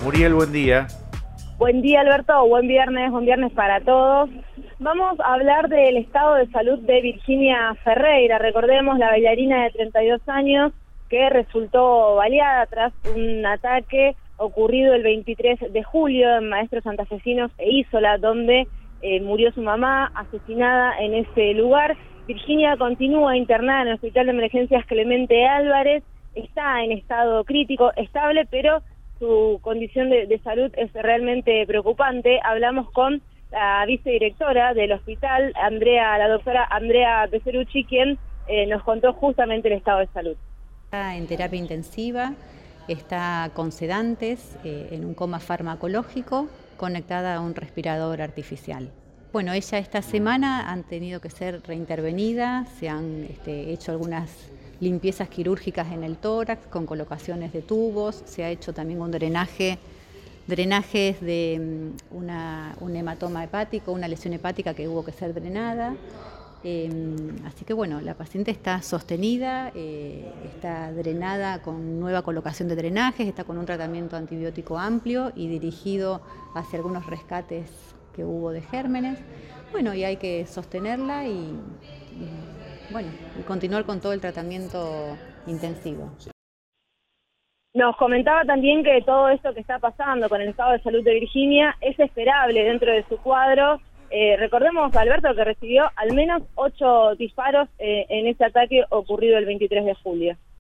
Muriel, buen día. Buen día, Alberto, buen viernes para todos. Vamos a hablar del estado de salud de Virginia Ferreira. Recordemos, la bailarina de 32 años que resultó baleada tras un ataque ocurrido el 23 de julio en Maestros Santafesinos e Isola, donde murió su mamá asesinada en ese lugar. Virginia continúa internada en el Hospital de Emergencias Clemente Álvarez, está en estado crítico, estable, pero su condición de salud es realmente preocupante. Hablamos con la vicedirectora del hospital, la doctora Andrea Peserucci, quien nos contó justamente el estado de salud. Está en terapia intensiva, está con sedantes, en un coma farmacológico, conectada a un respirador artificial. Bueno, ella esta semana han tenido que ser reintervenida, se han hecho algunas limpiezas quirúrgicas en el tórax con colocaciones de tubos, se ha hecho también un drenajes de un hematoma hepático, una lesión hepática que hubo que ser drenada. Así que bueno, la paciente está sostenida, está drenada con nueva colocación de drenajes, está con un tratamiento antibiótico amplio y dirigido hacia algunos rescates que hubo de gérmenes. Bueno, y hay que sostenerla y continuar con todo el tratamiento intensivo. Nos comentaba también que todo esto que está pasando con el estado de salud de Virginia es esperable dentro de su cuadro. Recordemos, Alberto, que recibió al menos 8 disparos en ese ataque ocurrido el 23 de julio.